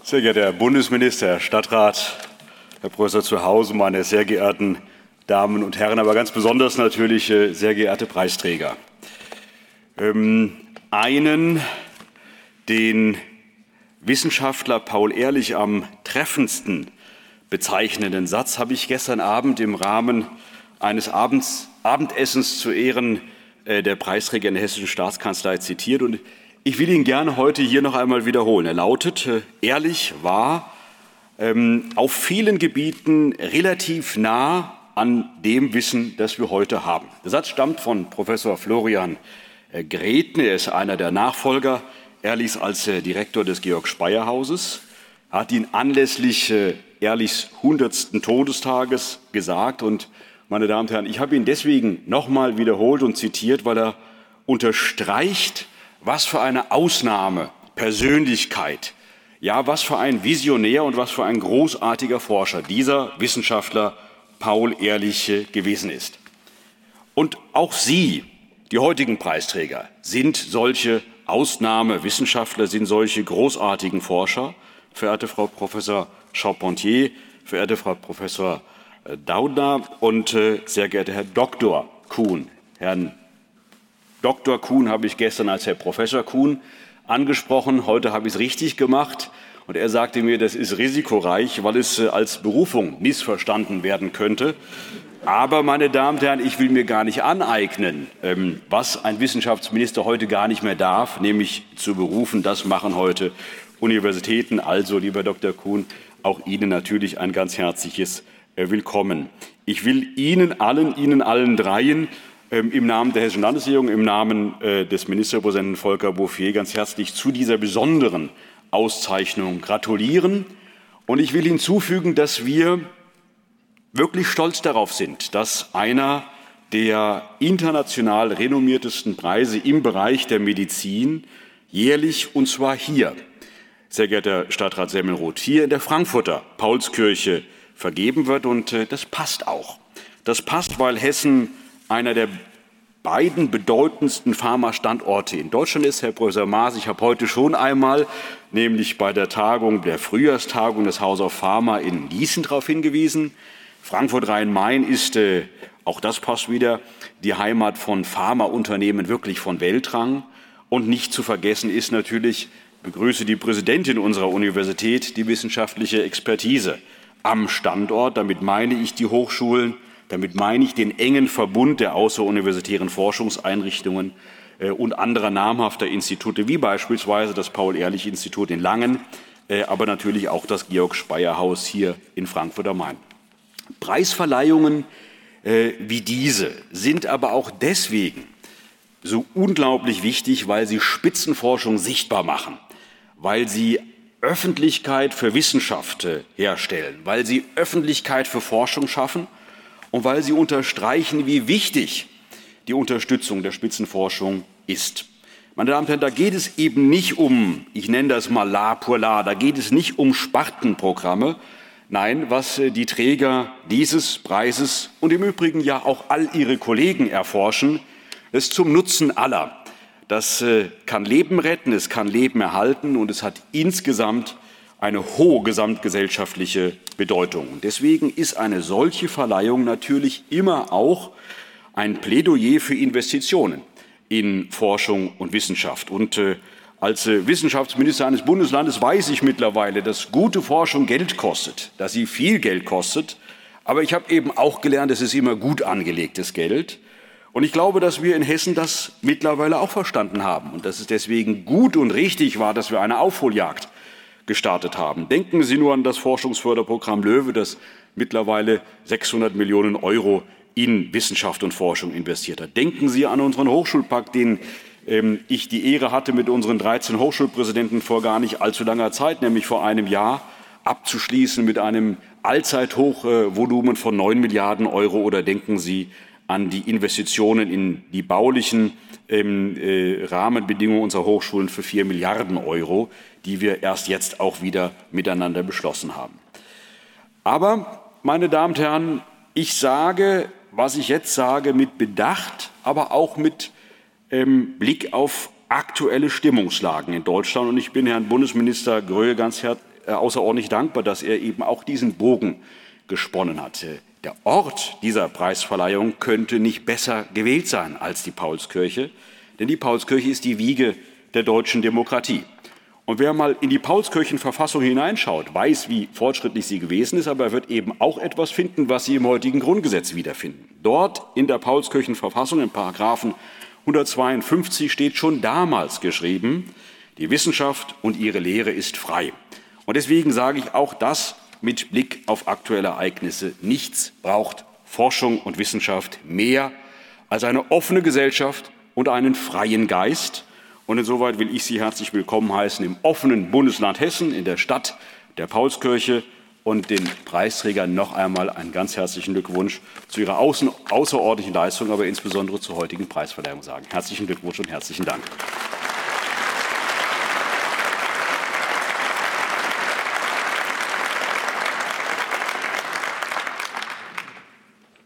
Sehr geehrter Herr Bundesminister, Herr Stadtrat, Herr Professor Zuhause, meine sehr geehrten Damen und Herren, aber ganz besonders natürlich sehr geehrte Preisträger. Einen, den Wissenschaftler Paul Ehrlich am treffendsten bezeichnenden Satz habe ich gestern Abend im Rahmen eines Abendessens zu Ehren der Preisträger in der Hessischen Staatskanzlei zitiert. Und ich will ihn gerne heute hier noch einmal wiederholen. Er lautet: Ehrlich war auf vielen Gebieten relativ nah an dem Wissen, das wir heute haben. Der Satz stammt von Professor Florian Grethen. Er ist einer der Nachfolger Ehrlichs als Direktor des Georg-Speyer-Hauses. Er hat ihn anlässlich Ehrlichs 100. Todestages gesagt. Und, meine Damen und Herren, ich habe ihn deswegen noch mal wiederholt und zitiert, weil er unterstreicht, was für eine Ausnahmepersönlichkeit, ja, was für ein Visionär und was für ein großartiger Forscher dieser Wissenschaftler Paul Ehrlich gewesen ist. Und auch Sie, die heutigen Preisträger, sind solche Ausnahmewissenschaftler, sind solche großartigen Forscher. Verehrte Frau Professor Charpentier, verehrte Frau Professor Daudner und sehr geehrter Herr Dr. Kuhn. Herrn Dr. Kuhn habe ich gestern als Herr Professor Kuhn angesprochen. Heute habe ich es richtig gemacht. Und er sagte mir, das ist risikoreich, weil es als Berufung missverstanden werden könnte. Aber, meine Damen und Herren, ich will mir gar nicht aneignen, was ein Wissenschaftsminister heute gar nicht mehr darf, nämlich zu berufen. Das machen heute Universitäten. Also, lieber Dr. Kuhn, auch Ihnen natürlich ein ganz herzliches Willkommen. Ich will Ihnen allen dreien im Namen der Hessischen Landesregierung, im Namen des Ministerpräsidenten Volker Bouffier ganz herzlich zu dieser besonderen Auszeichnung gratulieren. Und ich will hinzufügen, dass wir wirklich stolz darauf sind, dass einer der international renommiertesten Preise im Bereich der Medizin jährlich, und zwar hier, sehr geehrter Stadtrat Semmelroth, hier in der Frankfurter Paulskirche vergeben wird. Und das passt auch. Das passt, weil Hessen einer der beiden bedeutendsten Pharma-Standorte in Deutschland ist. Herr Professor Maas, ich habe heute schon einmal, nämlich bei der Frühjahrstagung des House of Pharma in Gießen darauf hingewiesen. Frankfurt-Rhein-Main ist, auch das passt wieder, die Heimat von Pharmaunternehmen wirklich von Weltrang. Und nicht zu vergessen ist natürlich, ich begrüße die Präsidentin unserer Universität, die wissenschaftliche Expertise am Standort. Damit meine ich die Hochschulen, damit meine ich den engen Verbund der außeruniversitären Forschungseinrichtungen und anderer namhafter Institute, wie beispielsweise das Paul-Ehrlich-Institut in Langen, aber natürlich auch das Georg-Speyer-Haus hier in Frankfurt am Main. Preisverleihungen wie diese sind aber auch deswegen so unglaublich wichtig, weil sie Spitzenforschung sichtbar machen, weil sie Öffentlichkeit für Wissenschaft herstellen, weil sie Öffentlichkeit für Forschung schaffen und weil sie unterstreichen, wie wichtig die Unterstützung der Spitzenforschung ist. Meine Damen und Herren, da geht es eben nicht um, ich nenne das mal la pour la, da geht es nicht um Spartenprogramme. Nein, was die Träger dieses Preises und im Übrigen ja auch all ihre Kollegen erforschen, ist zum Nutzen aller. Das kann Leben retten, es kann Leben erhalten und es hat insgesamt eine hohe gesamtgesellschaftliche Bedeutung. Und deswegen ist eine solche Verleihung natürlich immer auch ein Plädoyer für Investitionen in Forschung und Wissenschaft. Und als Wissenschaftsminister eines Bundeslandes weiß ich mittlerweile, dass gute Forschung Geld kostet, dass sie viel Geld kostet. Aber ich habe eben auch gelernt, es ist immer gut angelegtes Geld. Und ich glaube, dass wir in Hessen das mittlerweile auch verstanden haben und dass es deswegen gut und richtig war, dass wir eine Aufholjagd gestartet haben. Denken Sie nur an das Forschungsförderprogramm LOEWE, das mittlerweile 600 Millionen Euro in Wissenschaft und Forschung investiert hat. Denken Sie an unseren Hochschulpakt, den ich die Ehre hatte, mit unseren 13 Hochschulpräsidenten vor gar nicht allzu langer Zeit, nämlich vor einem Jahr, abzuschließen mit einem Allzeithochvolumen von 9 Milliarden Euro. Oder denken Sie an die Investitionen in die baulichen Rahmenbedingungen unserer Hochschulen für 4 Milliarden Euro, die wir erst jetzt auch wieder miteinander beschlossen haben. Aber, meine Damen und Herren, ich sage, was ich jetzt sage, mit Bedacht, aber auch mit Blick auf aktuelle Stimmungslagen in Deutschland. Und ich bin Herrn Bundesminister Gröhe ganz außerordentlich dankbar, dass er eben auch diesen Bogen gesponnen hat. Der Ort dieser Preisverleihung könnte nicht besser gewählt sein als die Paulskirche, denn die Paulskirche ist die Wiege der deutschen Demokratie. Und wer mal in die Paulskirchenverfassung hineinschaut, weiß, wie fortschrittlich sie gewesen ist, aber er wird eben auch etwas finden, was Sie im heutigen Grundgesetz wiederfinden. Dort in der Paulskirchenverfassung, im Paragraphen 152, steht schon damals geschrieben, die Wissenschaft und ihre Lehre ist frei. Und deswegen sage ich auch das mit Blick auf aktuelle Ereignisse. Nichts braucht Forschung und Wissenschaft mehr als eine offene Gesellschaft und einen freien Geist. Und insoweit will ich Sie herzlich willkommen heißen im offenen Bundesland Hessen, in der Stadt der Paulskirche, und den Preisträgern noch einmal einen ganz herzlichen Glückwunsch zu ihrer außerordentlichen Leistung, aber insbesondere zur heutigen Preisverleihung sagen. Herzlichen Glückwunsch und herzlichen Dank.